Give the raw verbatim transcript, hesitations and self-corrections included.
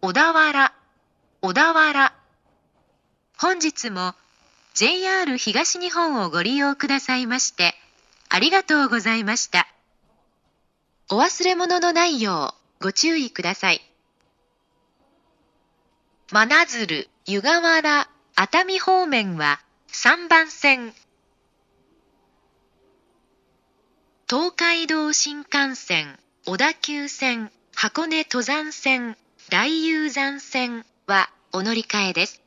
小田原、小田原。本日も ジェイアール 東日本をご利用くださいましてありがとうございました。お忘れ物のないようご注意ください。真鶴、湯河原、熱海方面はさんばん線。東海道新幹線、小田急線、箱根登山線、大雄山線はお乗り換えです。